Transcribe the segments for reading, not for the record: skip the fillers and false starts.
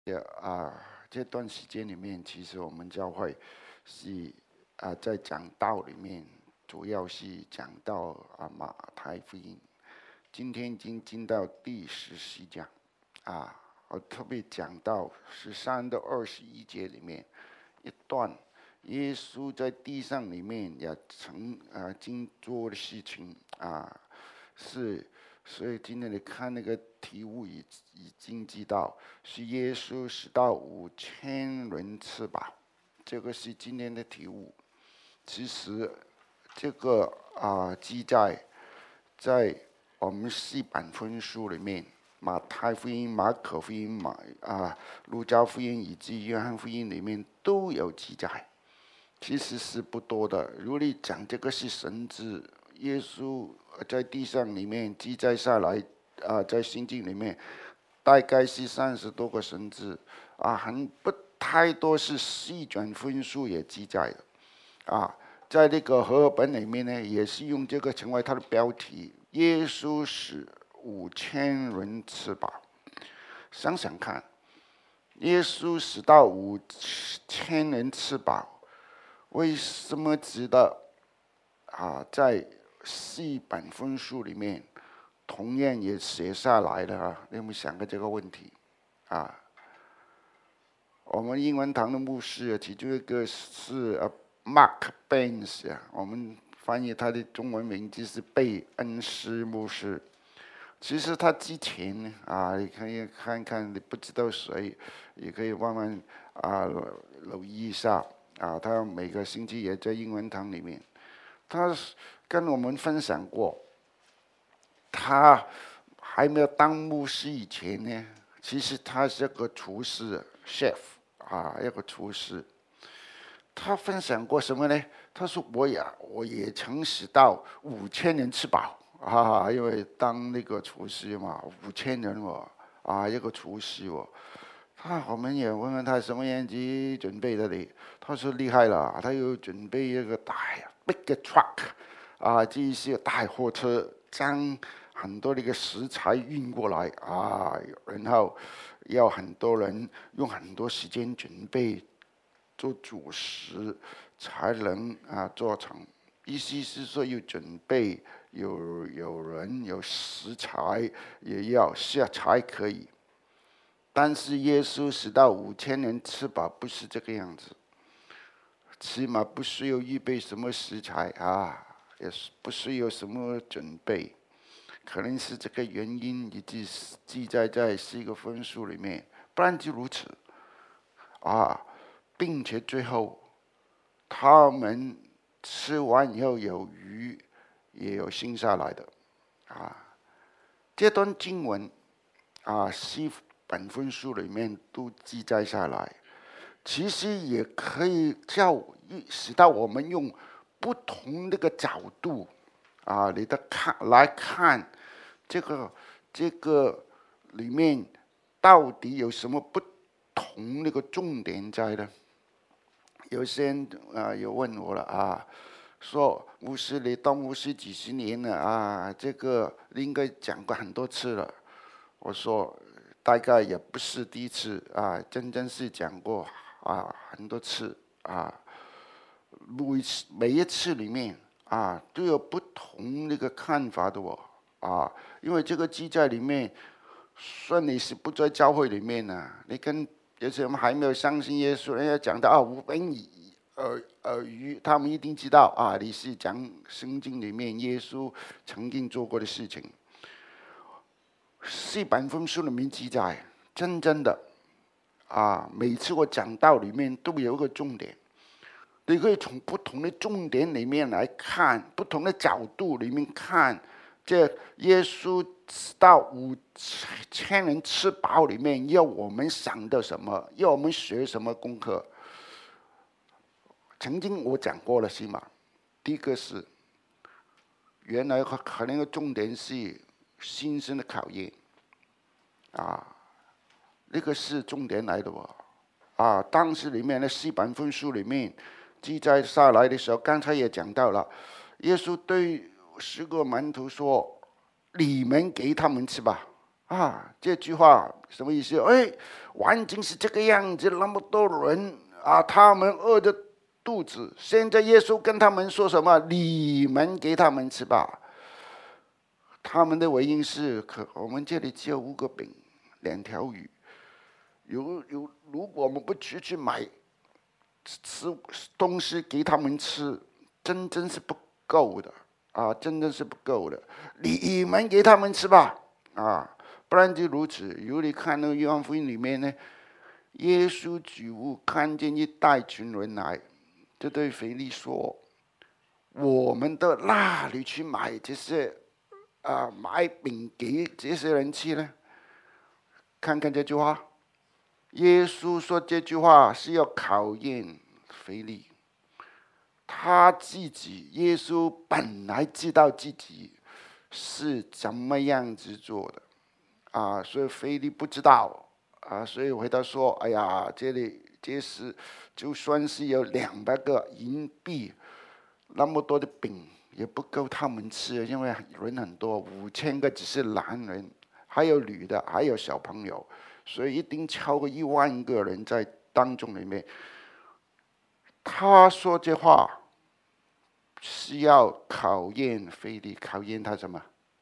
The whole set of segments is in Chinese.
这段时间里面，其实我们教会是在讲道里面，主要是讲到马太福音。今天已经进到第14讲我特别讲到13到21节里面一段，耶稣在地上里面也曾经做的事情所以今天你看那个题目已经知道，是耶稣使到5000人吃饱，这个是今天的题目。其实这个记载在我们4本分书里面，马太福音、马可福音、路加福音以及约翰福音里面都有记载，其实是不多的。如果你讲这个是神迹，耶稣在地上里面记载下来在圣经里面大概是30多个神迹很不太多是细卷分数也记载的在那个和合本里面呢，也是用这个成为它的标题，耶稣使5000人吃饱。想想看，耶稣使到5000人吃饱，为什么值得在4本分书里面同样也写下来了你有没有想过这个问题我们英文堂的牧师其中一个是Mark Baines 我们翻译他的中文名字是贝恩斯牧师。其实他之前你可以看看，你不知道谁，也可以慢慢留意一下他每个星期也在英文堂里面，他跟我们分享过，他还没有当牧师以前呢，其实他是个厨师 chef 一个厨师。他分享过什么呢？他说我也曾使到5000人吃饱因为当那个厨师嘛，5000人一个厨师我们也问问他什么样子准备的呢？他说厉害了，他有准备一个大 big truck 这些大货车将很多那个食材运过来然后要很多人用很多时间准备做主食才能做成。意思是说有准备，有人有食材，也要下才可以。但是耶稣使到5000人吃饱不是这个样子，起码不需要预备什么食材也不需要什么准备。可能是这个原因以及记载在4个分数里面，不然就如此并且最后他们吃完以后有鱼也有剩下来的这段经文4本分书里面都记载下来，其实也可以使到我们用不同的角度来看这个里面到底有什么不同那个重点在的。有些人有问我了说牧师你当牧师几十年了这个应该讲过很多次了。我说大概也不是第一次真正是讲过很多次每一次里面都有不同那个看法的因为这个记载里面，算你是不在教会里面你跟有些人还没有相信耶稣，人家讲到5本耳语，他们一定知道你是讲圣经里面耶稣曾经做过的事情。4本分书里面记载，真正的每次我讲道里面都有一个重点，你可以从不同的重点里面来看，不同的角度里面看，这耶稣到5000人吃饱里面要我们想到什么，要我们学什么功课。曾经我讲过了是吗？第一个是原来可能的重点是新生的考验那个是重点来的当时里面的4本分书里面记载下来的时候，刚才也讲到了，耶稣对10个门徒说：“你们给他们吃吧。” 这句话什么意思？环境是这个样子，那么多人他们饿着肚子，现在耶稣跟他们说什么？你们给他们吃吧。他们的回应是：我们这里只有5个饼，2条鱼。如果我们不去买吃东西给他们吃，真正是不够的真正是不够的。你们给他们吃吧不然就如此。如果你看那个约翰福音里面呢，耶稣举屋看见一大群人来，就对腓力说：“我们到哪里去买这些买饼给这些人吃呢？”看看这句话。耶稣说这句话是要考验腓力，他自己，耶稣本来知道自己是怎么样子做的所以腓力不知道所以回答说：“哎呀，这是就算是有200个银币，那么多的饼也不够他们吃，因为人很多，5000个只是男人，还有女的，还有小朋友。”所以一定超过1万个人在当中里面。他说这话是要考验腓力，考验他什么？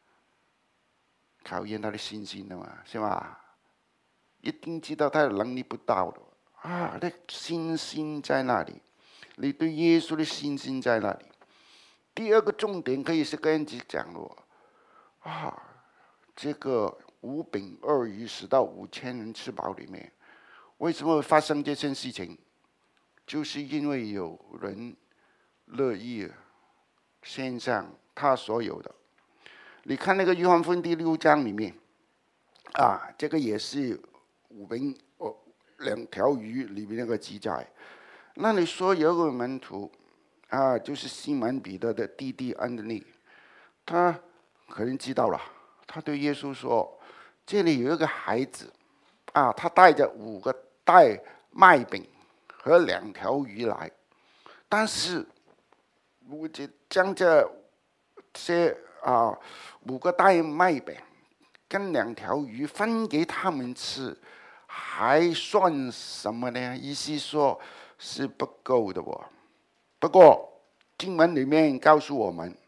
考验他的信心的嘛，是吧？一定知道他的能力不到的那信心在那里？你对耶稣的信心在那里？第2个重点可以是这样子讲了这个5饼2鱼使到5000人吃饱里面，为什么会发生这件事情？就是因为有人乐意献上他所有的。你看那个约翰福音第6章里面这个也是5饼2条鱼里面那个记载。那你说有个门徒就是西门彼得的弟弟安德烈，他可能知道了，他对耶稣说：“这里有一个孩子他带着5个袋麦饼和2条鱼来，但是我将这些5个袋麦饼跟2条鱼分给他们吃，还算什么呢？”意思说是不够的不过经文里面告诉我们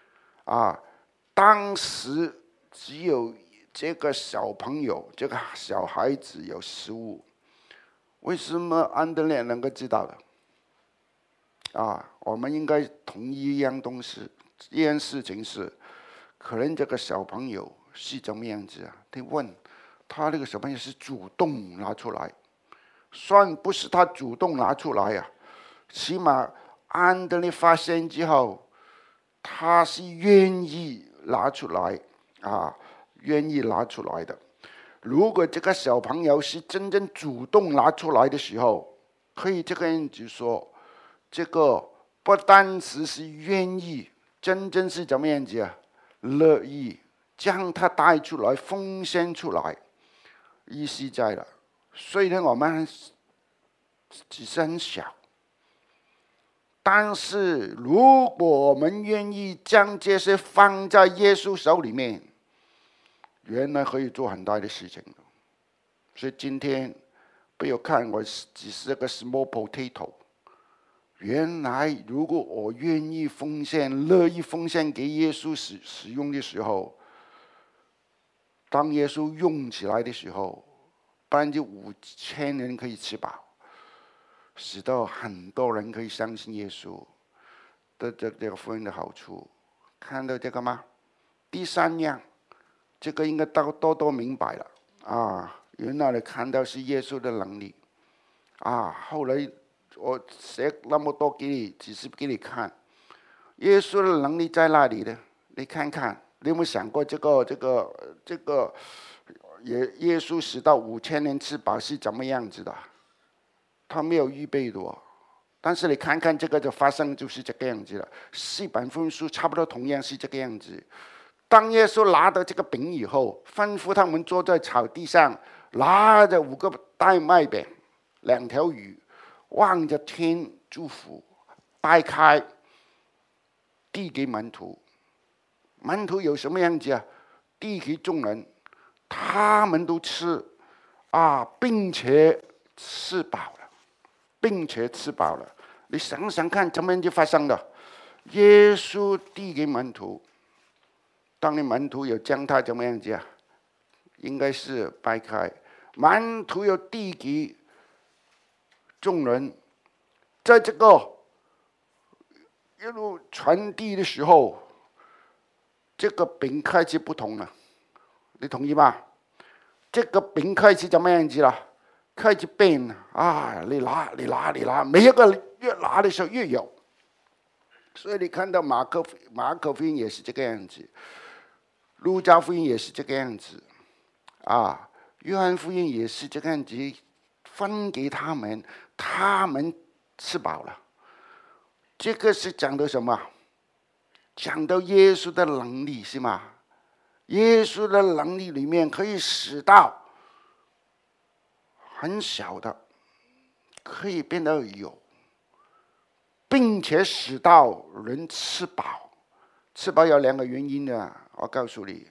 当时只有这个小朋友，这个小孩子有食物。为什么安德烈能够知道的我们应该同意一件事情是，可能这个小朋友是怎么样子他问他，那个小朋友是主动拿出来，算不是他主动拿出来起码安德烈发现之后，他是愿意拿出来愿意拿出来的。如果这个小朋友是真正主动拿出来的时候，可以这个样子说，这个不单只是愿意，真正是怎么样子乐意将他带出来，奉献出来。意思在了，虽然我们只是很小，但是如果我们愿意将这些放在耶稣手里面，原来可以做很大的事情。所以今天不要看我只是个 small potato， 原来如果我愿意奉献，乐意奉献给耶稣使用的时候，当耶稣用起来的时候，5000人可以吃饱，使到很多人可以相信耶稣的这个福音的好处。看到这个吗？第3样，这个应该都明白了原来你看到是耶稣的能力后来我写那么多给你，只是给你看耶稣的能力在哪里呢？你看看，你有没有想过这个耶稣使到5000人吃饱是怎么样子的？他没有预备的但是你看看这个就发生就是这个样子了。4本福音书差不多同样是这个样子。当耶稣拿到这个饼以后，吩咐他们坐在草地上，拿着5个袋麦饼2条鱼，望着天祝福，掰开递给门徒。门徒有什么样子递给众人， 他们都吃并且吃饱了，并且吃饱了。你想想看，怎么样就发生了？耶稣递给门徒，当年门徒有将他怎么样子啊？应该是掰开，门徒有递给众人，在这个一路传递的时候，这个饼开始不同了，你同意吗？这个饼开始怎么样子了？开始变你拿，每一个越拿的时候越有。所以你看到马可福音也是这个样子，路加福音也是这个样子，约翰福音也是这个样子，分给他们，他们吃饱了。这个是讲的什么？讲到耶稣的能力是吗？耶稣的能力里面可以使到很小的可以变得有，并且使到人吃饱。吃饱有2个原因的，我告诉你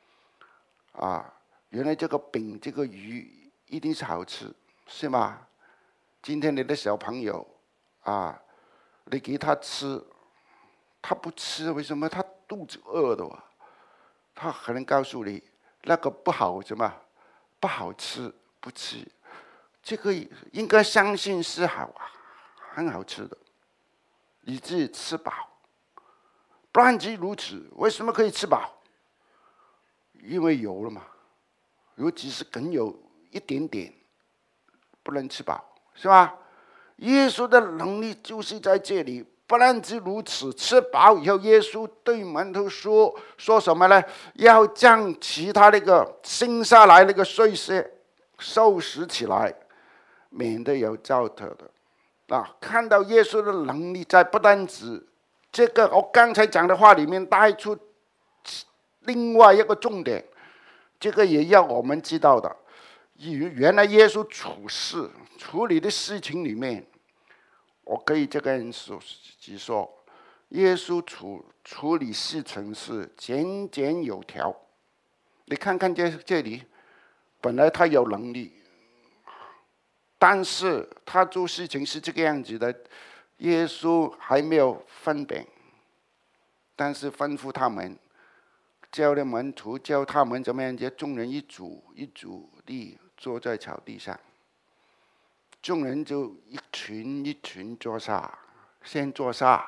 原来这个饼这个鱼一定是好吃，是吗？今天你的小朋友你给他吃，他不吃，为什么？他肚子饿的他可能告诉你那个不好，什么不好吃，不吃。这个应该相信是很好吃的，以至于吃饱。不然即如此，为什么可以吃饱？因为有了嘛，有只是梗有一点点，不能吃饱，是吧？耶稣的能力就是在这里。不但只如此，吃饱以后，耶稣对门徒说什么呢？要将其他那个剩下来那个碎屑收拾起来，免得有糟蹋的。看到耶稣的能力在，不单止这个我刚才讲的话里面带出另外一个重点，这个也要我们知道的。原来耶稣处理的事情里面，我可以这个样说，耶稣处理事情是井井有条。你看看这里，本来他有能力，但是他做事情是这个样子的。耶稣还没有分饼，但是吩咐他们，教的门徒教他们怎么样？众人一组一组地坐在草地上，众人就一群一群坐下，先坐下，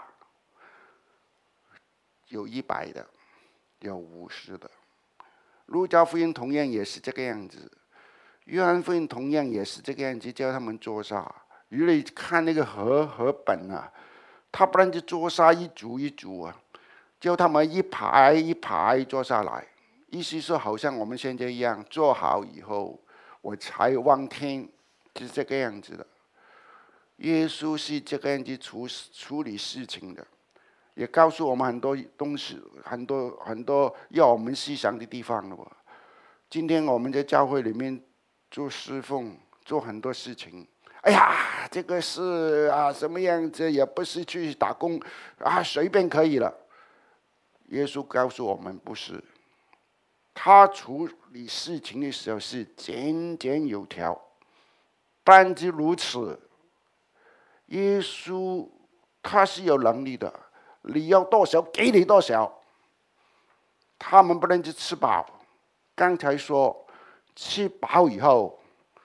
有100的，有50的。路加福音同样也是这个样子，约翰福音同样也是这个样子，叫他们坐下。如果你看那个和本他不然就坐下一组一组叫他们一排一排坐下来，意思是好像我们现在一样，坐好以后我才望天，是这个样子的。耶稣是这个样子处理事情的，也告诉我们很多东西，很多要我们思想的地方了。今天我们在教会里面做侍奉，做很多事情。这个是什么样子？也不是去打工随便可以了。耶稣告诉我们不是，他处理事情的时候是井井有条。不但只如此，耶稣他是有能力的，你要多少给你多少。他们不能只吃饱，刚才说吃饱以后，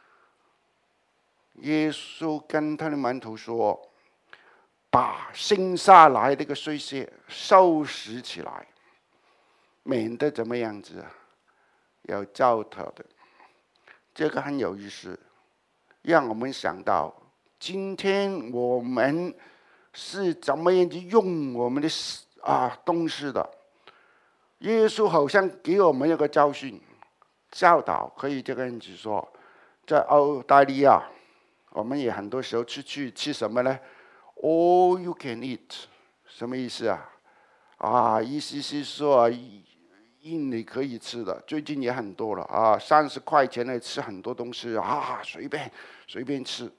耶稣跟他的门徒说，把剩下来的个碎屑收拾起来，免得怎么样子有糟蹋的。这个很有意思，让我们想到今天我们是怎么样去用我们的东西的。耶稣好像给我们一个教导，可以这个样子说，在澳大利亚我们也很多时候出去吃什么呢？ All you can eat， 什么意思意思是说印你可以吃的，最近也很多了30块钱来吃很多东西随便吃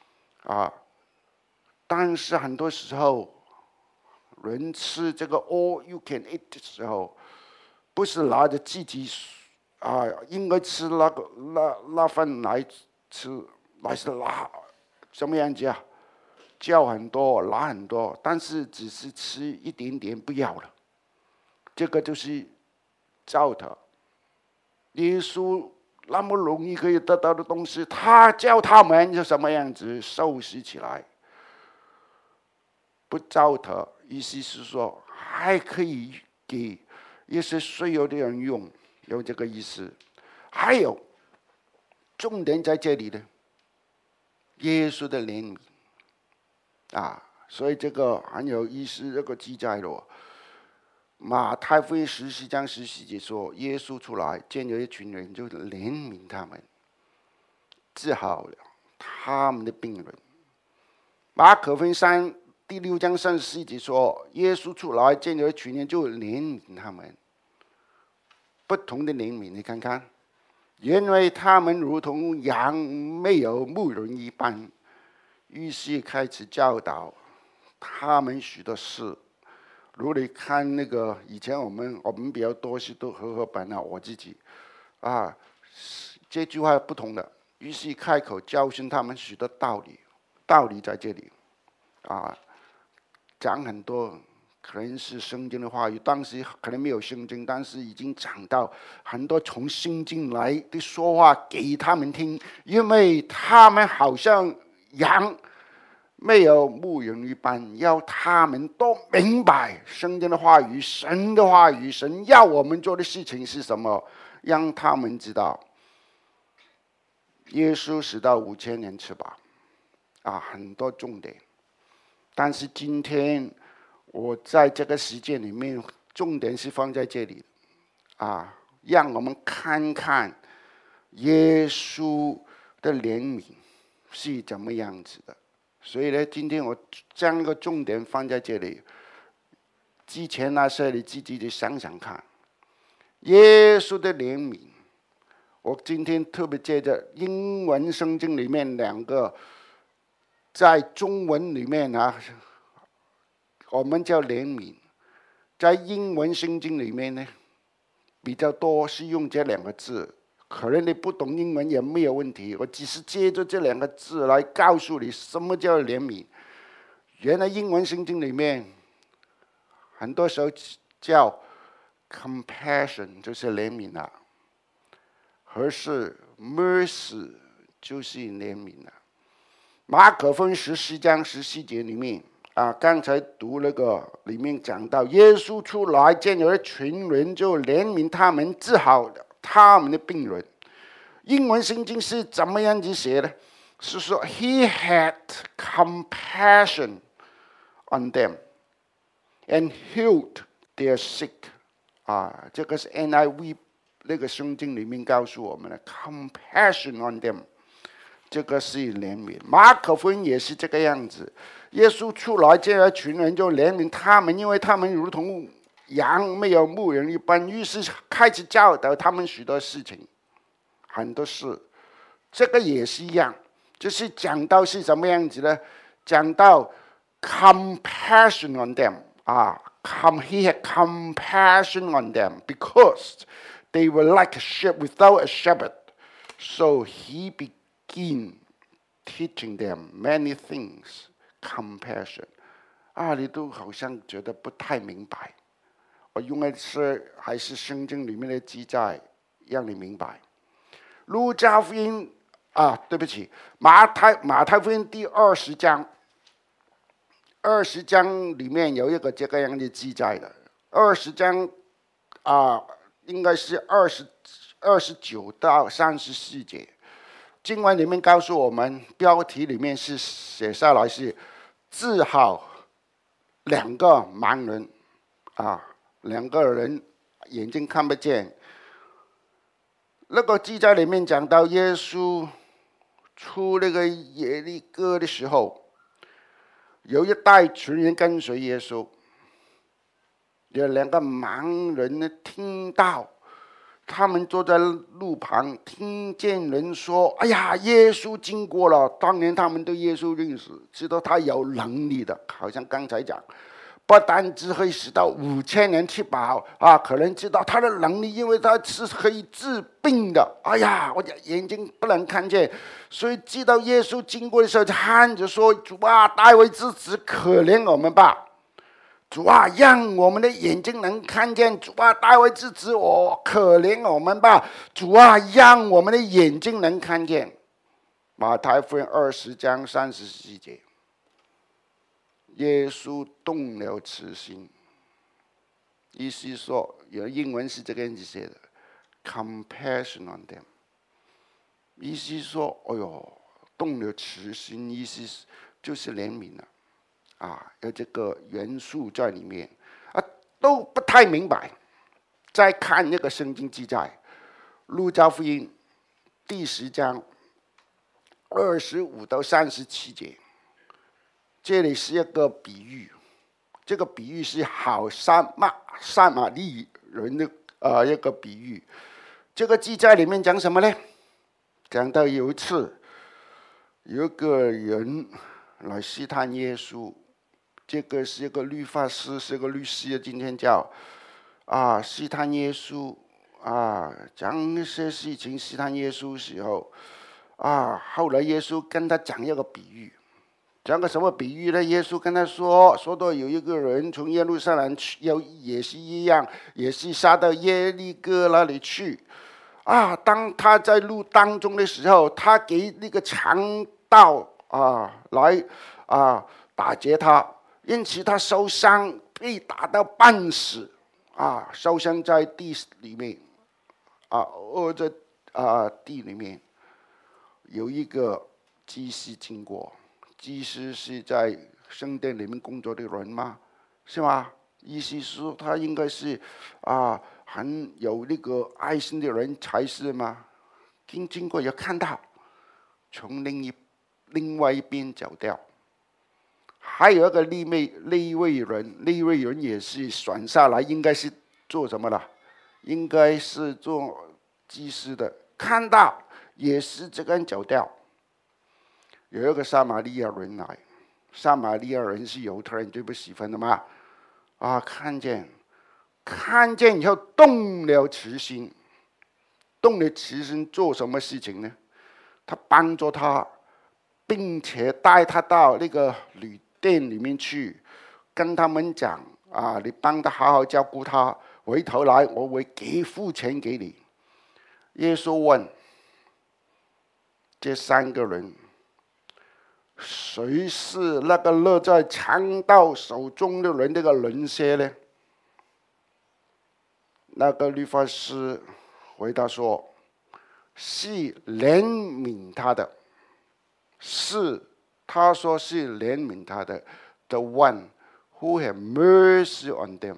但是很多时候人吃这个 all you can eat 的时候，不是拿着自己应该吃那份来吃，来是拿什么样子啊？叫很多，拿很多，但是只是吃一点点，不要了。这个就是糟蹋。耶稣那么容易可以得到的东西，他叫他们就什么样子收拾起来，不糟蹋。意思是说，还可以给一些需要的人用，有这个意思。还有重点在这里的，耶稣的怜悯所以这个很有意思，这个记载了。马太福音14章14节说，耶稣出来见有一群人，就怜悯他们，治好了他们的病人。马可福音第6章34节说，耶稣出来见有一群人，就怜悯他们。不同的怜悯，你看看，因为他们如同羊没有牧人一般，于是开始教导他们许多事。如果你看那个以前我们比较多是都和本我自己这句话不同的，于是开口教训他们许多道理，道理在这里讲很多可能是圣经的话语，当时可能没有圣经，但是已经讲到很多从圣经来的说话给他们听，因为他们好像羊没有牧人一般，要他们都明白圣经的话语，神的话语，神要我们做的事情是什么，让他们知道。耶稣死到5000年吃饱很多重点。但是今天我在这个时间里面，重点是放在这里让我们看看耶稣的怜悯是怎么样子的。所以呢，今天我将一个重点放在这里。之前那些你自己想想看，耶稣的怜悯。我今天特别借着英文圣经里面2个，在中文里面我们叫怜悯，在英文圣经里面呢，比较多是用这2个字。可能你不懂英文也没有问题，我只是借着这2个字来告诉你什么叫怜悯。原来英文圣经里面很多时候叫 compassion， 就是怜悯而是 mercy， 就是怜悯马可福音14章14节里面刚才读那个里面讲到，耶稣出来见有一群人，就怜悯他们，治好他们的病人。英文圣经是怎么样子写的？是说 He had compassion on them and healed their sick。这个是 NIV 那个圣经里面告诉我们的 compassion on them， 这个是怜悯。马可福音也是这个样子，耶稣出来见了群人，就怜悯他们，因为他们如同羊没有牧人一般，于是开始教导他们许多事情，很多事。这个也是一样，就是讲到是什么样子呢？讲到 compassion on them he had compassion on them because they were like a sheep without a shepherd. So he began teaching them many things. Compassion 你都好像觉得不太明白。我用的是还是圣经里面的记载，让你明白。路加福音对不起，马太福音第20章，20章里面有一个这个样的记载的。20章应该是29到34节。经文里面告诉我们，标题里面是写下来是治好2个盲人2个人眼睛看不见。那个记载里面讲到耶稣出那个耶利哥的时候，有一大群人跟随耶稣，有2个盲人呢听到，他们坐在路旁，听见人说：“哎呀，耶稣经过了。”当年他们对耶稣认识，知道他有能力的，好像刚才讲， 不单只可以使到5000人吃饱啊，可能知道他的能力，因为他是可以治病的。哎呀，我的眼睛不能看见，所以知道耶稣经过的时候，就喊着说：“主啊，大卫之子，可怜我们吧！主啊，让我们的眼睛能看见。主啊，大卫之子，可怜我们吧！主啊，让我们的眼睛能看见。”马太福音20章34节。耶稣动了慈心，意思说，有英文是这个样子写的 ，compassion on them。意思说，哎呦，动了慈心，意思就是怜悯了，有这个元素在里面，都不太明白。再看那个圣经记载，路加福音第10章25到37节。这里是一个比喻，这个比喻是好撒玛利人的一个比喻。这个记载里面讲什么呢？讲到有一次，有一个人来试探耶稣，这个是一个律法师，是一个律师，今天叫试探耶稣讲一些事情试探耶稣的时候后来耶稣跟他讲一个比喻。讲个什么比喻呢？耶稣跟他说到有一个人从耶路撒冷去，也是一样，也是下到耶利哥那里去。当他在路当中的时候，他给那个强盗来打劫他，因此他受伤，被打到半死受伤在地里面卧在地里面。有一个祭司经过。祭司是在圣殿里面工作的人吗？是吗？意思是说他应该是很有那个爱心的人才是吗？经过也看到，从另外一边走掉。还有一个利未人也是选下来，应该是做什么的？应该是做祭司的，看到也是这个人走掉。有一个撒玛利亚人来，撒玛利亚人是犹太人最不喜欢的嘛？看见以后动了慈心，做什么事情呢？他帮助他，并且带他到那个旅店里面去，跟他们讲你帮他好好照顾他，回头来我会付钱给你。耶稣问这3个人，谁是那个落在强盗手中的人？那个人些呢？那个律法师回答说：“是怜悯他的，他说是怜悯他的 ，the one who had mercy on them，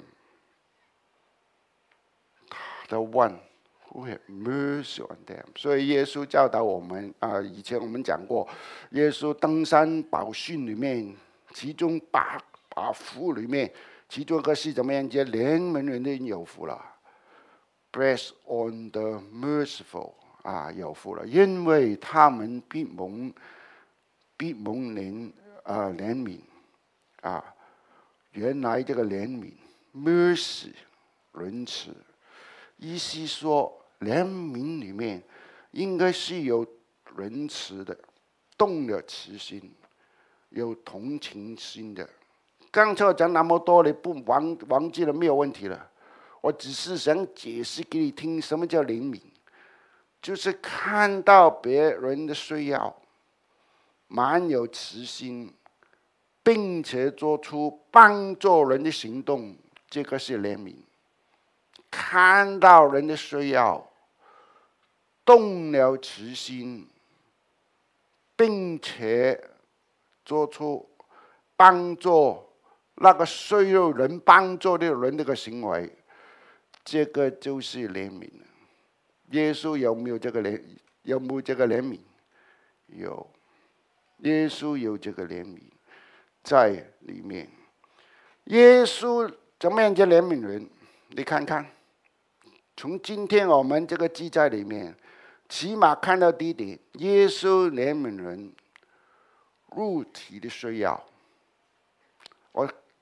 the one who had mercy on them。”所以耶稣教导我们以前我们讲过，耶稣登山宝训里面，其中八福里面，其中一个是怎么样？叫怜悯人的有福了。Bless on the merciful， 有福了，因为他们必蒙怜悯原来这个怜悯 mercy 仁慈，意思说怜悯里面应该是有仁慈的，动了慈心，有同情心的。刚才讲那么多，你不忘记了没有问题了。我只是想解释给你听，什么叫怜悯，就是看到别人的需要，满有慈心，并且做出帮助人的行动，这个是怜悯。看到人的需要，动了慈心，并且做出帮助那个需要人帮助的人的行为，这个就是怜悯。耶稣有没有这个怜悯？有，耶稣有这个怜悯在里面。耶稣怎么样叫怜悯人？你看看，从今天我们这个记载里面，起码看到第一点，耶稣怜悯人肉体的需要。我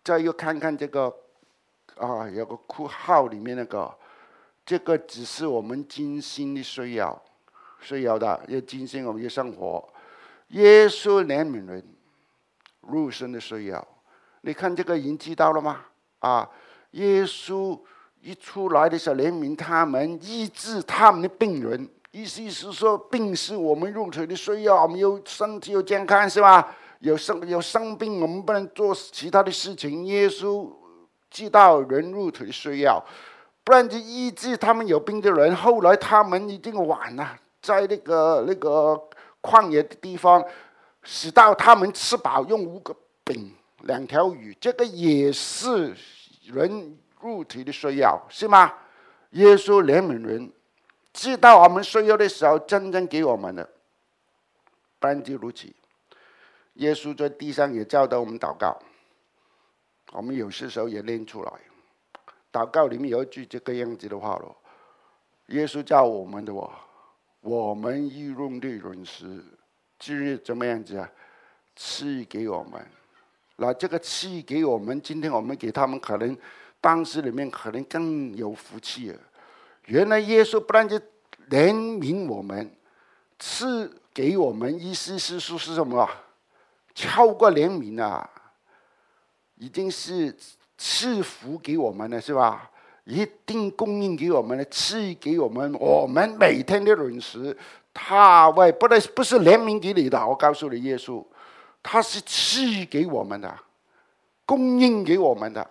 再又看看这个有个括号里面那个，这个只是我们今生的需要的，要今生我们的生活。耶稣怜悯人肉身的需要，你看这个已经知道了吗？耶稣一出来的时候怜悯他们，医治他们的病人，意思是说病是我们肉体的需要，我们有身体有健康是吧？有生病我们不能做其他的事情，耶稣知道人肉体的需要，不然就医治他们有病的人。后来他们已经晚了，在那个旷野的地方，使到他们吃饱，用5个饼2条鱼，这个也是人肉体的需要，是吗？耶稣怜悯人，知道我们需要的时候，真正给我们的。不然就如此。耶稣在地上也教导我们祷告，我们有些时候也练出来。祷告里面有一句这个样子的话了，耶稣教我们的我们义用的饮食，今日怎么样子啊？赐给我们。那这个赐给我们，今天我们给他们，可能当时里面可能更有福气了。原来耶稣不但就怜悯我们，赐给我们，意思是说是什么？超过怜悯啊，已经是赐福给我们了，是吧？一定供应给我们了，赐给我们每天的饮食。他不是怜悯给你的，我告诉你，耶稣他是赐给我们的，供应给我们的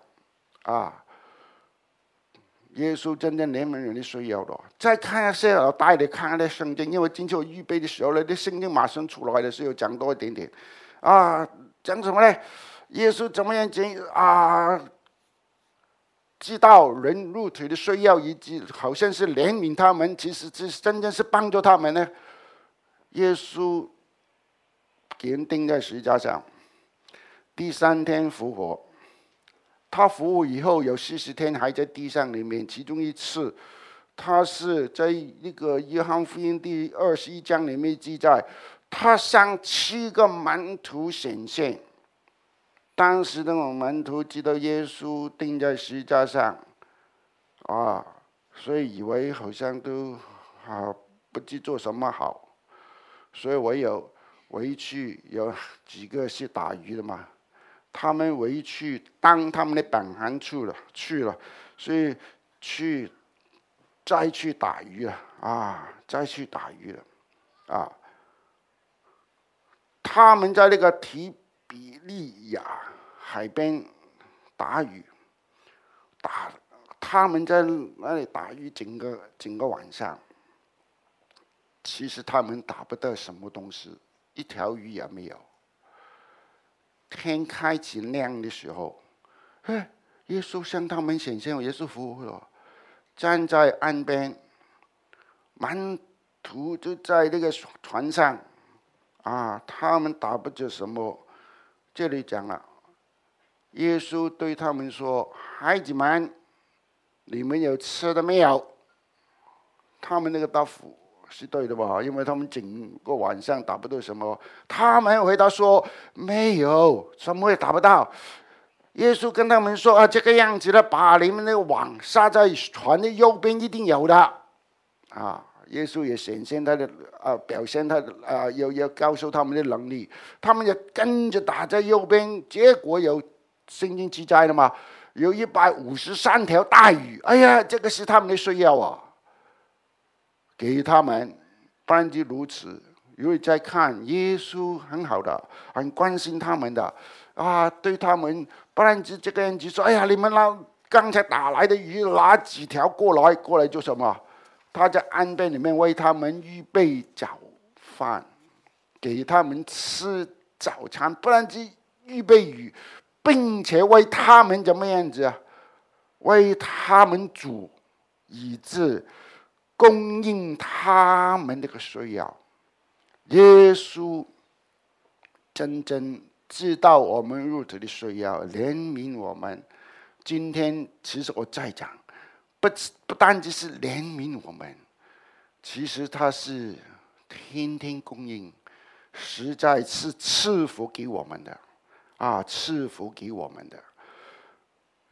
耶稣真正怜悯人的需要的。再看一些，我带你看一下圣经，因为今天我预备的时候呢，这圣经马上出来的时候讲多一点点讲什么呢？耶稣怎么样讲知道人肉体的需要，以及好像是怜悯他们，其实真正是帮助他们呢。耶稣给人钉在十字架上，第3天复活。他复活以后有40天还在地上里面，其中一次他是在那个约翰福音第21章里面记载，他向7个门徒显现。当时的门徒知道耶稣钉在十字架上所以以为好像都不知做什么好，所以回去有几个是打鱼的嘛，他们回去当他们的本行去了，所以再去打鱼再去打鱼了他们在那个提比利亚海边打鱼，他们在那里打鱼整个晚上。其实他们打不到什么东西，一条鱼也没有。天开始亮的时候，耶稣向他们显现，耶稣复活了，站在岸边，门徒就在那个船上他们打不着什么。这里讲了，耶稣对他们说：“孩子们，你们有吃的没有？”他们那个答复是对的吧？因为他们整个晚上打不到什么。他们回答说：“没有，什么也打不到。”耶稣跟他们说：“这个样子的，把你们的网撒在船的右边，一定有的。”耶稣也显现他的表现他的要告诉他们的能力，他们就跟着打在右边，结果有圣经记载了嘛，有153条大鱼。哎呀，这个是他们的需要给他们。不然就如此，因为在看耶稣很好的，很关心他们的对他们，不然就这个人就说：“哎呀，你们刚才打来的鱼拿几条过来做什么？”他在岸边里面为他们预备早饭，给他们吃早餐，不然就预备鱼，并且为他们怎么样子为他们煮，以致供应他们这个需要。耶稣真正知道我们肉体的需要，怜悯我们。今天其实我在讲，不单只是怜悯我们，其实他是天天供应，实在是赐福给我们的赐福给我们的。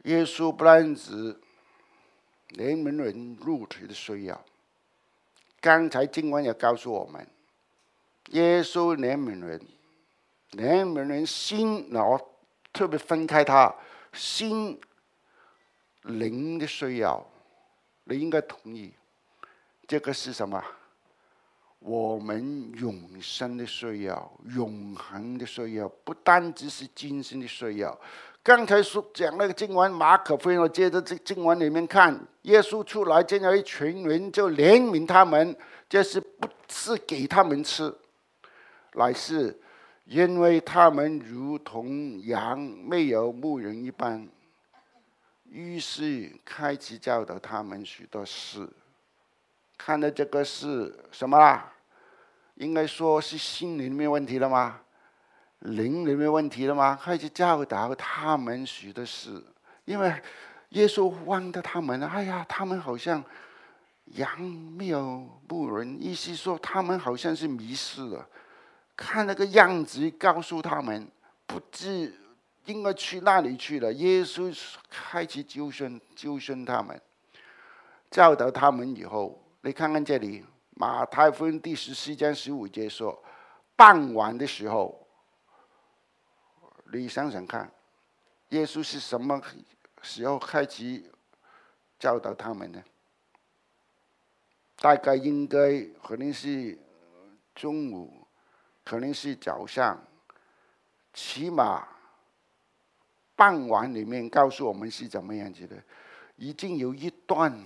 耶稣不单止怜悯人肉体的需要，刚才经文也告诉我们，耶稣怜悯人心，然后特别分开他心灵的需要，你应该同意，这个是什么？我们永生的需要，永恒的需要，不单只是今生的需要。刚才讲那个经文，马可福音，我接着这经文里面看，耶稣出来见到一群人，就怜悯他们，这是不是给他们吃，乃是因为他们如同羊没有牧人一般，于是开始教导他们许多事。看到这个是什么啦？应该说是心里面问题了吗？灵里面问题了吗？开始教导他们许多事，因为耶稣问到他们，哎呀，他们好像羊没有牧人，意思说他们好像是迷失了。看那个样子，告诉他们不知应该去哪里去了。耶稣开始纠正他们，教导他们以后，你看看这里，马太福音第14章15节说，傍晚的时候，你想想看，耶稣是什么时候开始教导他们呢？大概应该可能是中午，可能是早上，起码傍晚里面告诉我们是怎么样子的，已经有一段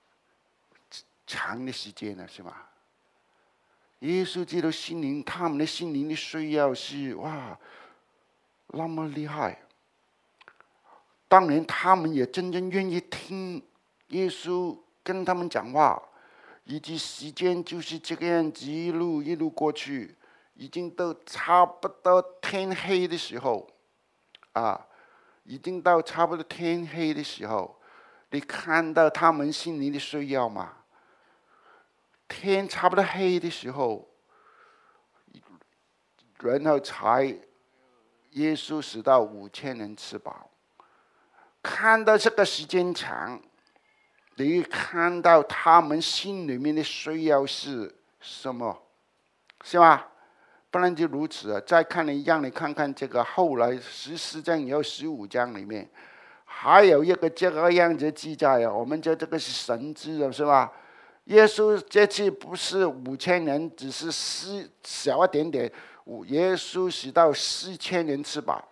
长的时间了，是吗？耶稣知道他们的心灵的需要是哇那么厉害，当然他们也真正愿意听耶稣跟他们讲话，以及时间就是这个样子一路过去，已经都差不多天黑的时候啊，已经到差不多天黑的时候，你看到他们心里的需要吗？天差不多黑的时候，然后才耶稣使到5000人吃饱。看到这个时间长，你看到他们心里面的需要是什么，是吧？不然就如此啊！再看一样，你看看这个后来14章以后15章里面，还有一个这个样子记载啊。我们这个是神知的，是吧？耶稣这次不是5000人，只是小一点点。耶稣使到4000人吃饱。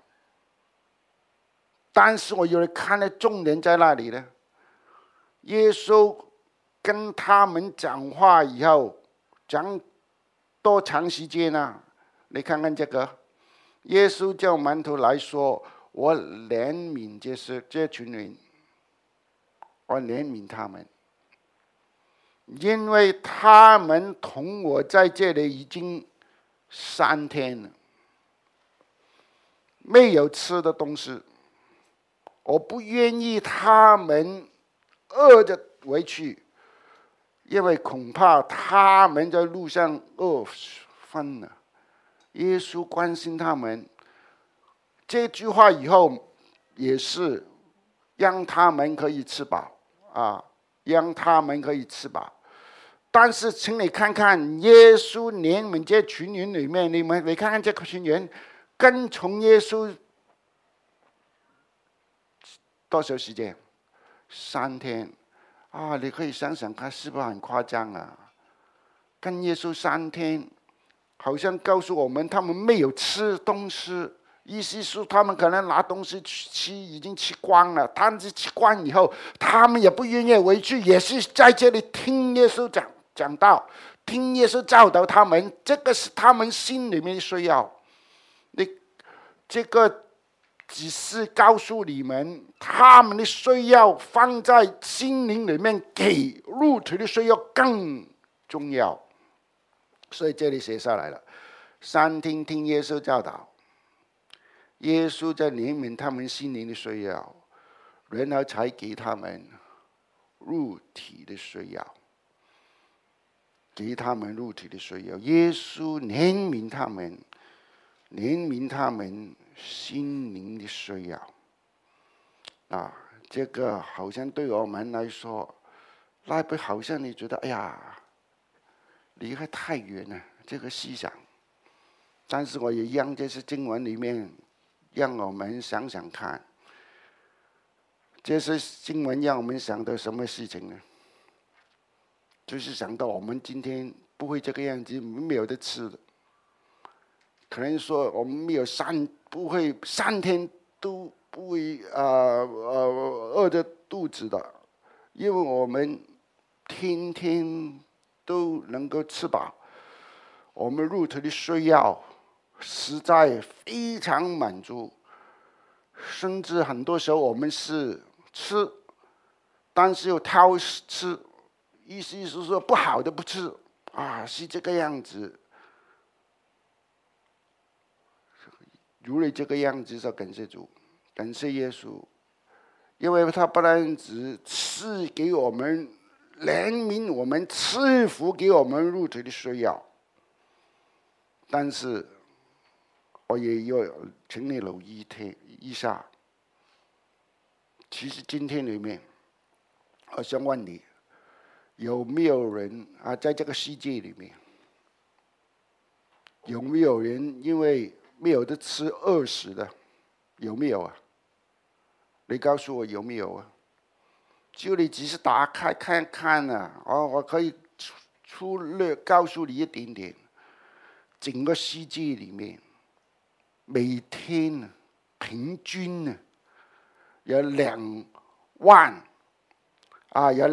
但是我有人看的重点在那里呢？耶稣跟他们讲话以后，讲多长时间呢？你看看这个，耶稣叫门徒来说：“我怜悯这群人，我怜悯他们。”因为他们同我在这里已经3天了，没有吃的东西，我不愿意他们饿着回去，因为恐怕他们在路上饿疯了。耶稣关心他们，这句话以后也是让他们可以吃饱啊，让他们可以吃饱。但是，请你看看耶稣怜悯这群人里面，你看看这群人跟从耶稣多少时间？3天啊！你可以想想看，是不是很夸张啊？跟耶稣3天，好像告诉我们他们没有吃东西，意思是他们可能拿东西吃已经吃光了，但是吃光以后，他们也不愿意回去，也是在这里听耶稣讲道，听耶稣教导他们，这个是他们心里面的需要。你这个只是告诉你们，他们的需要放在心灵里面，给肉体的需要更重要。所以这里写下来了：3天听耶稣教导，耶稣在怜悯他们心灵的需要，然后才给他们肉体的需要。给他们肉体的需要，耶稣怜悯他们，怜悯他们心灵的需要。 这个好像对我们来说，那不好像你觉得哎呀，离开太远了这个思想。但是我也让这些经文里面，让我们想想看，这些经文让我们想到什么事情呢？就是想到我们今天不会这个样子，没有得吃的。可能说我们没有不会3天都不会饿着肚子的，因为我们天天都能够吃饱，我们肉体的需要实在非常满足，甚至很多时候我们是吃，但是又挑吃，意思是说不好的不吃啊，是这个样子。如了这个样子，说感谢主，感谢耶稣，因为他不单只赐给我们怜悯我们，赐福给我们肉体的需要，但是我也要请你留意一下，其实今天里面，我想问你，有没有人啊，在这个世界里面，有没有人因为没有得吃饿死的？有没有啊？你告诉我有没有啊？就你只是打开看看啊，我可以粗略告诉你一点点。整个世界里面，每天平均有2万有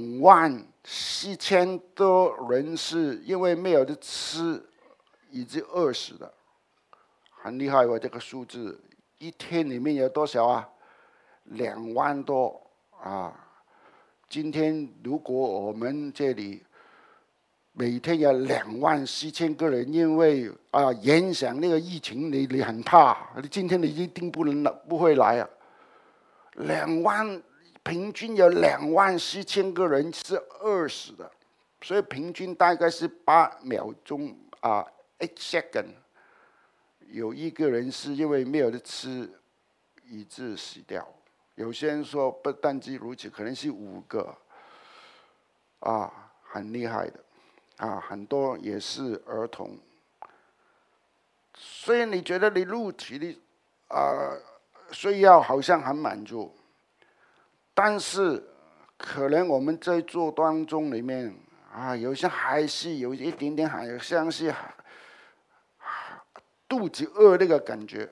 24000多人是因为没有得吃以致饿死的，很厉害哦！这个数字一天里面有多少啊？2万多啊！今天如果我们这里每天有24000个人，因为影响那个疫情，你很怕，你今天你一定不会来啊！2万平均有24000个人是饿死的，所以平均大概是8秒钟8 second， 有1个人是因为没有得吃以致死掉。有些人说不单止如此，可能是5个很厉害的很多也是儿童。虽然你觉得你肉体的需要好像很满足，但是可能我们在做当中里面有些还是有一点点好像是肚子饿那个感觉，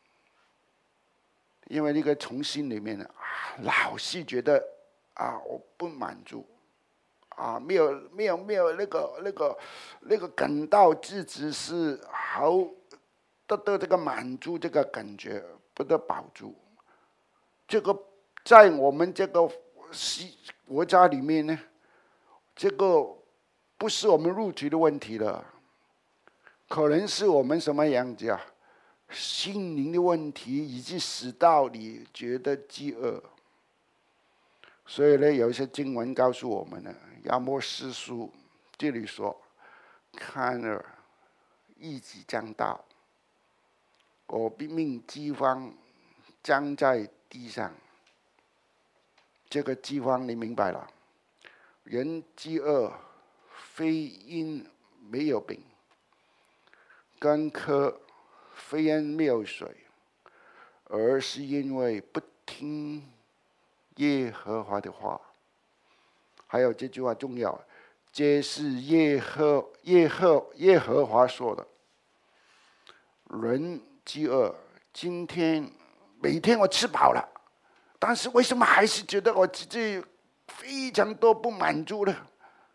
因为那个从心里面老是觉得我不满足没有那个感到自己是好得到这个满足这个感觉不得饱足。这个在我们这个国家里面呢，这个不是我们肉体的问题了，可能是我们什么样子心灵的问题，以致使到你觉得饥饿。所以呢，有一些经文告诉我们呢，亚摩斯书这里说：“看了日子将到，我必命饥荒将在地上。”这个饥荒你明白了？人饥饿非因没有饼，干渴非因没有水，而是因为不听耶和华的话。还有这句话重要，这是耶和华说的。人饥饿，今天每天我吃饱了，但是为什么还是觉得我自己非常多不满足呢？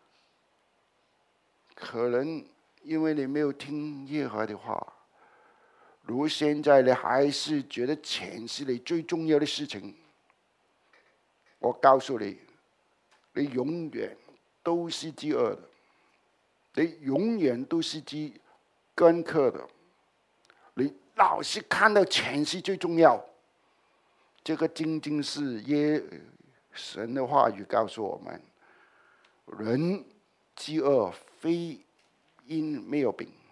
可能因为你没有听耶和华的话。如现在你还是觉得钱是你最重要的事情，我告诉你，你永远都是饥饿的，你永远都是干渴的，你老是看到钱是最重要。这个仅仅是神的话语告诉我们，人饥饿非因没有饼，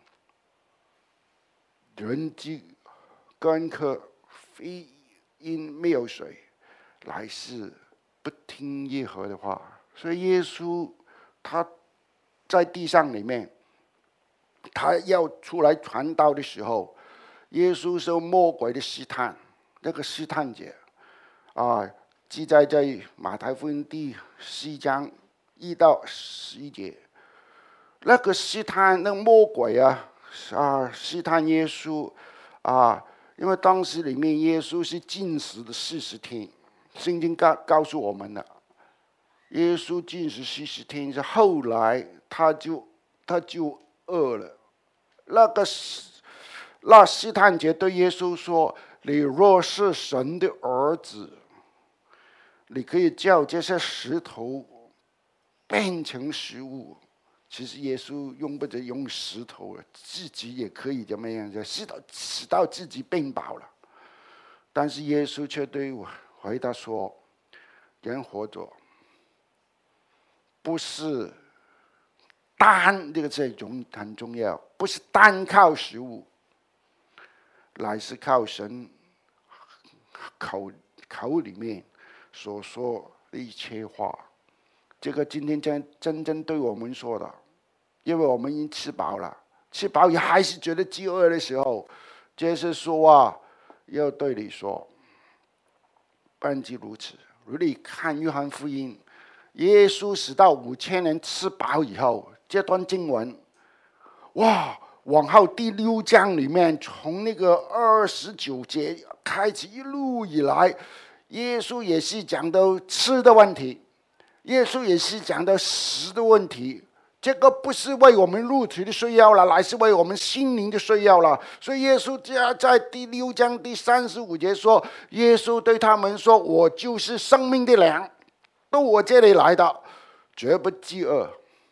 人干渴非因没有水， 乃是不听耶和的话。所以耶稣他在地上里面，他要出来传道的时候，耶稣受魔鬼的试探，那个试探者记载在马太福音第4章1到11节。那个试探，那个魔鬼试探耶稣因为当时里面耶稣是禁食的40天，圣经告诉我们的，耶稣禁食40天，是后来他就饿了。那试探者对耶稣说：“你若是神的儿子，你可以叫这些石头变成食物。”其实耶稣用不着用石头了，自己也可以怎么样？吃到自己变饱了。但是耶稣却对我回答说：“人活着不是单这个字很重要，不是单靠食物，乃是靠神口里面所说的一切话。”这个今天真正对我们说的，因为我们已经吃饱了，吃饱也还是觉得饥饿的时候，这是说要对你说，不仅如此。如果你看约翰福音，耶稣死到5000人吃饱以后，这段经文，往后第6章里面，从那个29节开始一路以来，耶稣也是讲到吃的问题。耶稣也是讲到食的问题，这个不是为我们肉体的需要了，乃是为我们心灵的需要了。所以耶稣在第6章第35节说，耶稣对他们说：“我就是生命的粮，到我这里来的，绝不饥饿；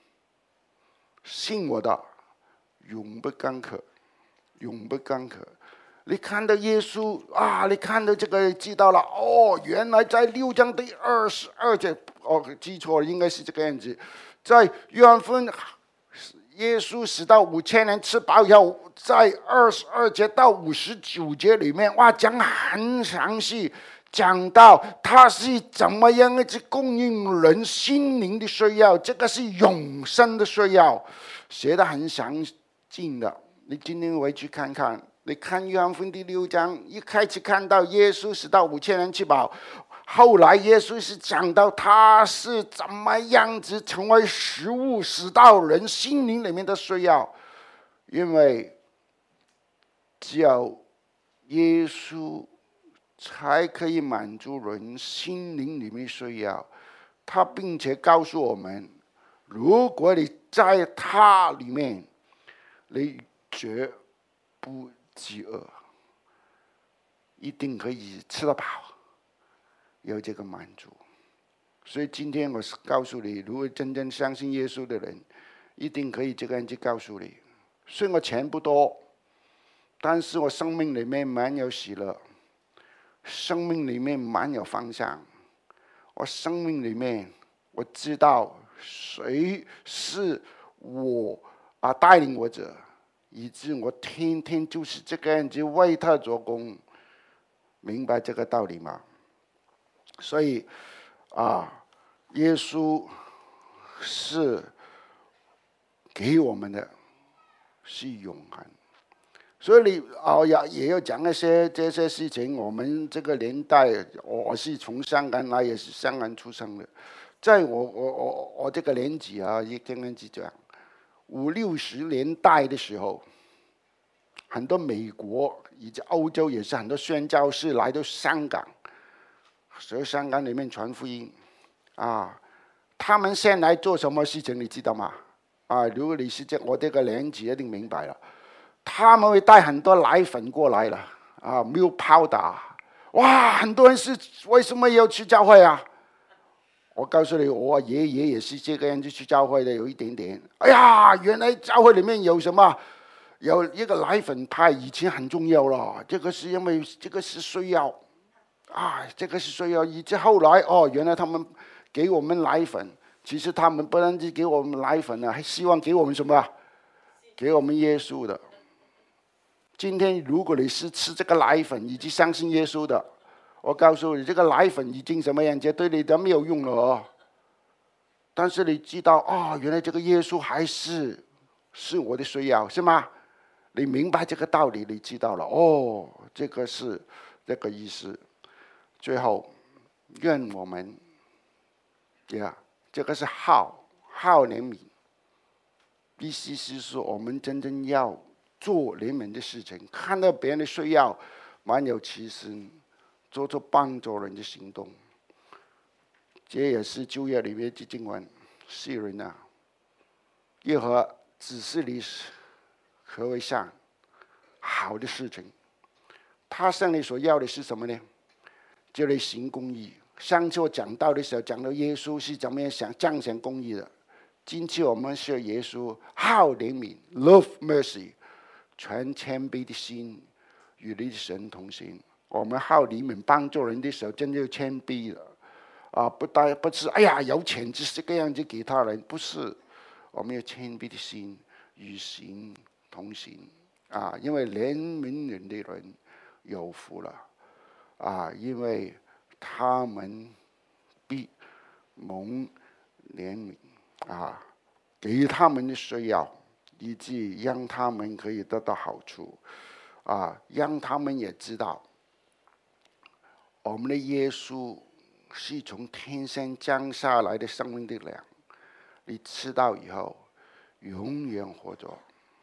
信我的，永不干渴，永不干渴。”你看到耶稣你看到这个知道了原来在6章第22节，记错了，应该是这个样子。在约翰福音，耶稣死到5000人吃饱以后，在22节到59节里面，讲很详细，讲到他是怎么样去供应人心灵的需要，这个是永生的需要，写得很详尽的。你今天回去看看。你看约翰福音第6章，一开始看到耶稣死到5000人吃饱，后来耶稣是讲到他是怎么样子成为食物，使到人心灵里面的需要。因为只有耶稣才可以满足人心灵里面需要。他并且告诉我们，如果你在他里面，你绝不饥饿，一定可以吃得饱，有这个满足。所以今天我是告诉你，如果真正相信耶稣的人，一定可以这个样子告诉你：虽然我钱不多，但是我生命里面蛮有喜乐，生命里面蛮有方向。我生命里面我知道谁是我带领我者。以致我天天就是这个样子为他做工，明白这个道理吗？所以耶稣是给我们的是永恒。所以你也要讲一些这些事情。我们这个年代，我是从香港来，也是香港出生的，在我这个年纪也这样子讲。50、60年代的时候，很多美国以及欧洲也是很多宣教士来到香港，在香港里面传福音他们先来做什么事情你知道吗？如果你是我这个年纪一定明白了。他们会带很多奶粉过来了milk powder， 很多人是为什么要去教会我告诉你，我爷爷也是这个样子去教会的，有一点点。原来教会里面有什么？有一个奶粉派，以前很重要了。这个是因为这个是需要这个是需要。以至后来原来他们给我们奶粉，其实他们不单是给我们奶粉还希望给我们什么？给我们耶稣的。今天如果你是吃这个奶粉以及相信耶稣的， 我告诉你，这个奶粉已经什么样子，对你都没有用了哦。但是你知道原来这个耶稣还是我的需要，是吗？你明白这个道理，你知道了这个是这个意思。最后，愿我们这个是好怜悯，意思是说我们真正要做怜悯的事情，看到别人的需要，蛮有慈心，做出帮助人的行动。这也是旧约里面的经文，世人啊，耶和华指示你何为善好的事情，他向你所要的是什么呢？就来行公义。上次我讲到的时候，讲到耶稣是怎么样彰显公义的。今次我们是耶稣好怜悯 ，love mercy， 全谦卑的心与你的神同行。我们好怜悯帮助人的时候，真的要谦卑了不是有钱就是这个样子给他人，不是。我们要谦卑的心与神同行因为怜悯人的人有福了因为他们必蒙怜悯给他们的需要，以及让他们可以得到好处让他们也知道我们的耶稣是从天上降下来的生命的粮，你吃到以后永远活着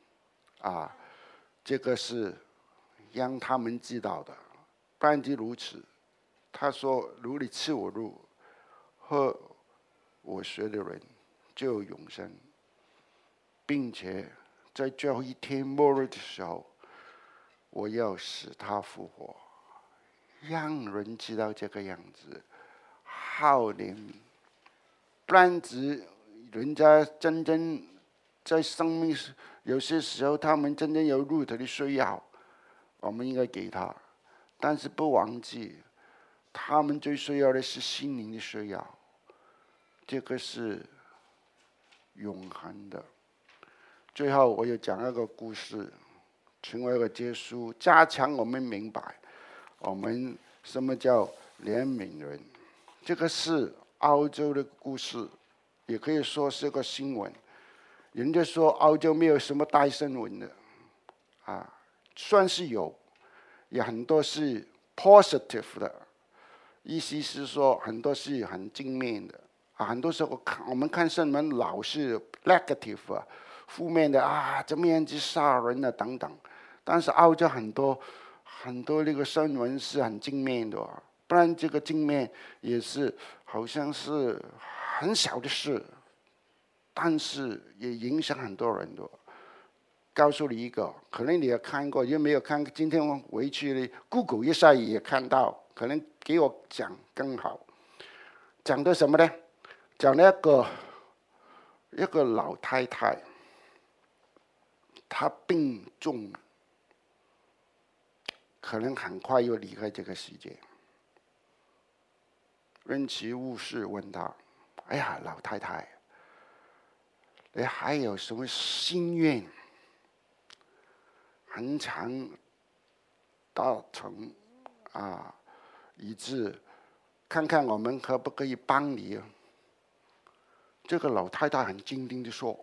这个是让他们知道的。不然就如此，他说如你吃我肉喝我血的人就有永生，并且在最后一天末日的时候，我要使他复活，让人知道这个样子好怜悯。不然子人家真正在生命有些时候他们真正有肉体的需要，我们应该给他，但是不忘记他们最需要的是心灵的需要，这个是永恒的。最后我要讲一个故事，成为一个结束，加强我们明白我们什么叫怜悯人。这个是澳洲的故事，也可以说是个新闻。人家说澳洲没有什么大新闻的算是有，也很多是 positive 的，意思是说很多是很正面的很多时候我们看新闻老是 negative 负面的怎么样去杀人等等。但是澳洲很多那个新闻是很正面的不然这个正面也是好像是很小的事，但是也影响很多人的。告诉你一个，可能你也看过，也没有看，今天我回去 Google 一下也看到，可能给我讲更好。讲的什么呢？讲了一个老太太，她病重，可能很快要离开这个世界。任其护士问她：“哎呀，老太太，你还有什么心愿？很想达成以致看看我们可不可以帮你这个老太太很坚定地说：“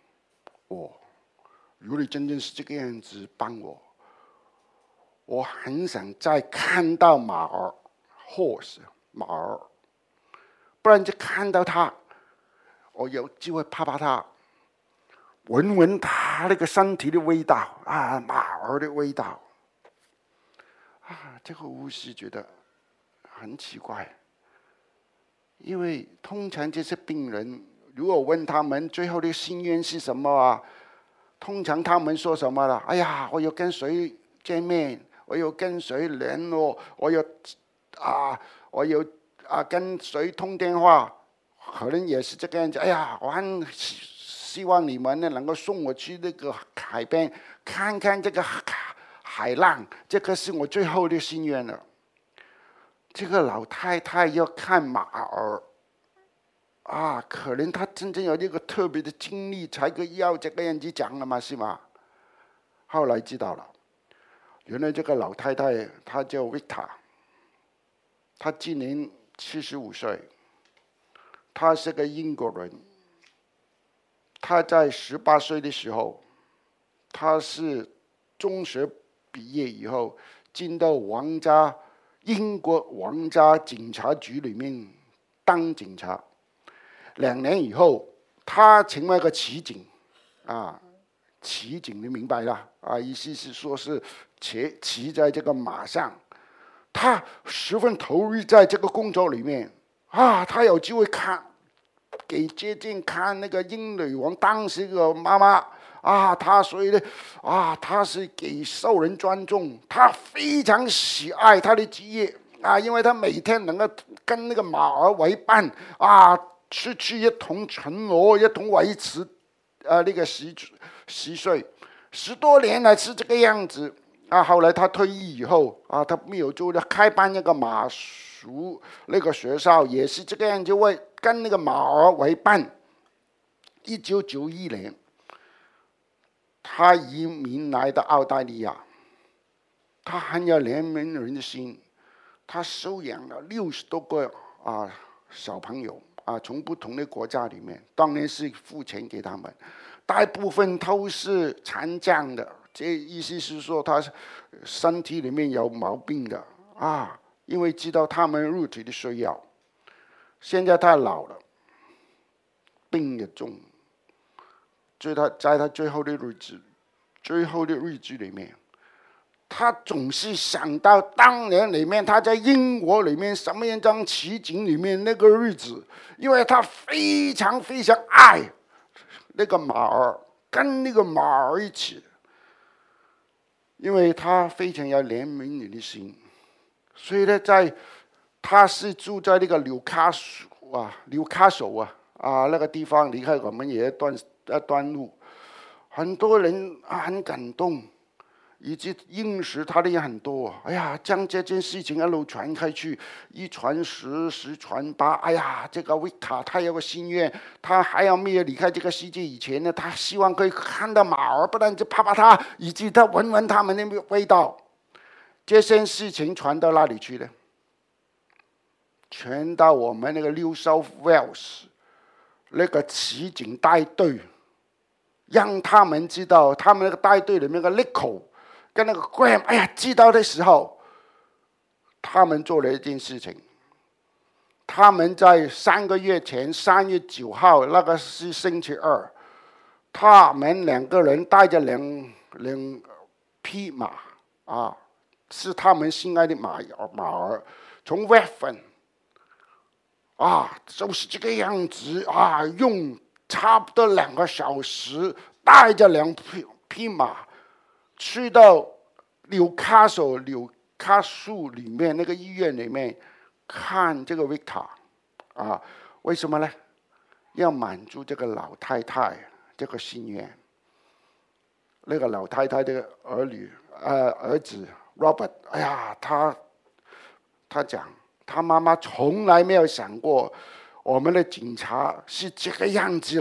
如果你真正是这个样子帮我很想再看到马儿 horse 马儿，不然就看到他，我有机会拍拍他，闻闻他那个身体的味道马儿的味道这个护士觉得很奇怪，因为通常这些病人如果问他们最后的心愿是什么通常他们说什么了？哎呀，我要跟谁见面，我要跟谁联络，我要跟谁通电话，可能也是这个样子。哎呀，我很希望你们能够送我去那个海边看看这个海浪，这个是我最后的心愿了。这个老太太要看马儿可能她真正有一个特别的经历才可以要这个样子讲了嘛，是吗？后来知道了，原来这个老太太她叫 Vita， 他今年75岁，他是个英国人。他在18岁的时候，他是中学毕业以后进到英国皇家警察局里面当警察。2年以后，他成为个骑警，骑警你明白了意思是说是骑在这个马上。他十分投入在这个工作里面他有机会接近看那个英女王当时的妈妈他所以呢他是给受人尊重，他非常喜爱他的职业因为他每天能够跟那个马儿为伴失去一同巡逻，一同维持那个10岁10多年了是这个样子后来他退役以后他没有做了，开办那个马术那个学校，也是这个样，就会跟那个马儿为伴。1991年，他移民来到澳大利亚，他很有怜悯人的心，他收养了60多个小朋友从不同的国家里面，当然是付钱给他们，大部分都是残障的，这意思是说他身体里面有毛病的因为知道他们肉体的需要。现在他老了，病也重，在他最后的日子里面，他总是想到当年里面他在英国里面什么样当骑警里面那个日子，因为他非常非常爱那个马儿，跟那个马儿一起，因为他非常有怜悯人的心，所以呢，他是住在那个纽卡索那个地方，离开我们也一段路，很多人很感动，以及认识他的人很多。将这件事情一路传开去，一传十，十传百。这个维卡他有个心愿，他还要没有离开这个世界以前呢，他希望可以看到马儿，不然就拍他，以及他闻闻他们的味道。这件事情传到哪里去了？传到我们那个 New South Wales 那个骑警带队，让他们知道，他们那个带队里面的 Nico 跟那个 Graham， 知道的时候，他们做了一件事情。他们在3个月前3月9号，那个是星期二，他们2个人带着两匹马是他们心爱的马儿，从 Redfern 就是这个样子用差不多2个小时，带着2匹马去到纽卡素里面那个医院里面看这个维卡为什么呢？要满足这个老太太这个心愿。那个老太太的儿子 Robert， 他讲，他妈妈从来没有想过我们的警察是这个样子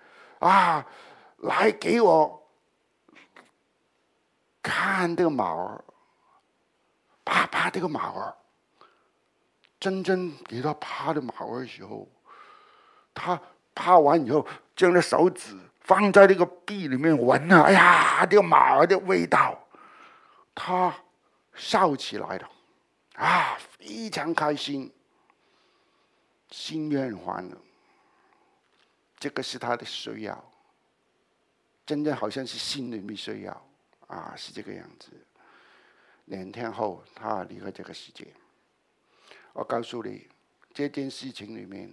来给我看这个马儿，啪这个马儿，真正给他啪的马儿的时候，他啪完以后，将那手指放在那个壁里面闻这个马儿的味道，他笑起来了非常开心，心愿还了。这个是他的需要，真正好像是心里面需要是这个样子。2天后，他离开这个世界。我告诉你，这件事情里面，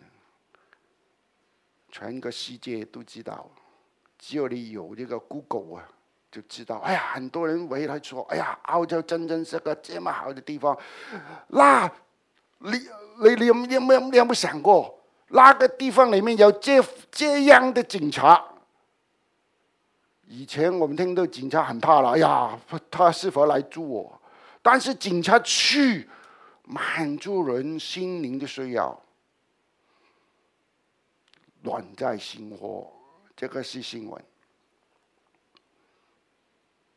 全个世界都知道，只有你有这个 Google 就知道。很多人围来说，澳洲真正是个这么好的地方。那你有没有想过，那个地方里面有这样的警察？以前我们听到警察很怕了，他是否来捉我？但是警察去满足人心灵的需要，暖在心窝，这个是新闻，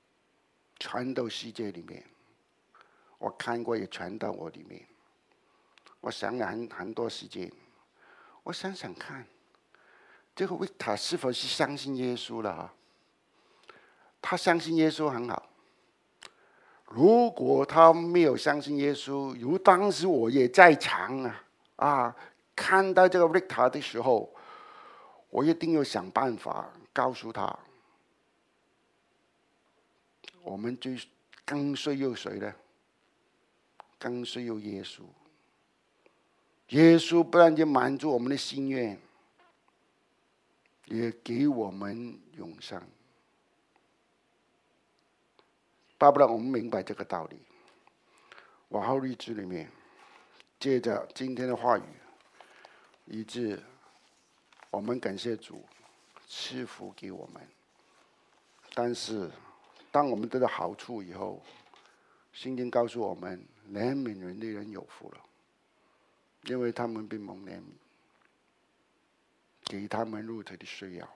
传到世界里面，我看过也传到我里面。 我想了很多时间，我想想看，这个维塔是否是相信耶稣了啊？他相信耶稣很好。如果他没有相信耶稣，如当时我也在场看到这个维塔的时候，我一定要想办法告诉他，我们更需要谁呢？更需要耶稣。耶稣不但就满足我们的心愿，也给我们永生。巴不得我们明白这个道理。往后日子里面，借着今天的话语，以致我们感谢主赐福给我们。但是，当我们得到好处以后，圣经告诉我们，怜悯人的人有福了，因为他们被蒙怜悯，给他们肉体的需要。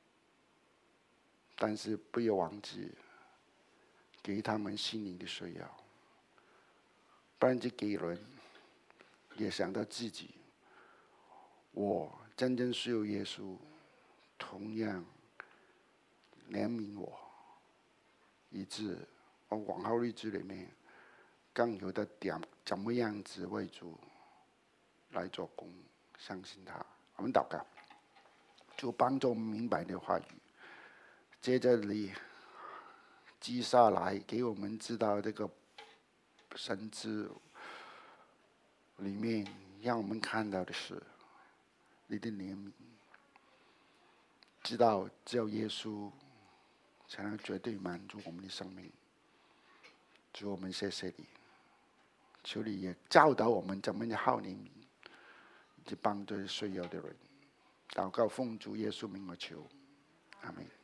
但是不要忘记，给他们心灵的需要。不然就给人也想到自己，我真正需要耶稣，同样怜悯我，以致我往后日子里面更有的怎么样子为主来做工，相信他。我们祷告，就帮助我们明白的话语，接着你记下来，给我们知道这个神知里面，让我们看到的是你的怜悯，知道只有耶稣才能绝对满足我们的生命。主，我们谢谢你，求你也教导我们怎么样好怜悯，以及帮助需要的人。祷告奉主耶稣名而求，阿门。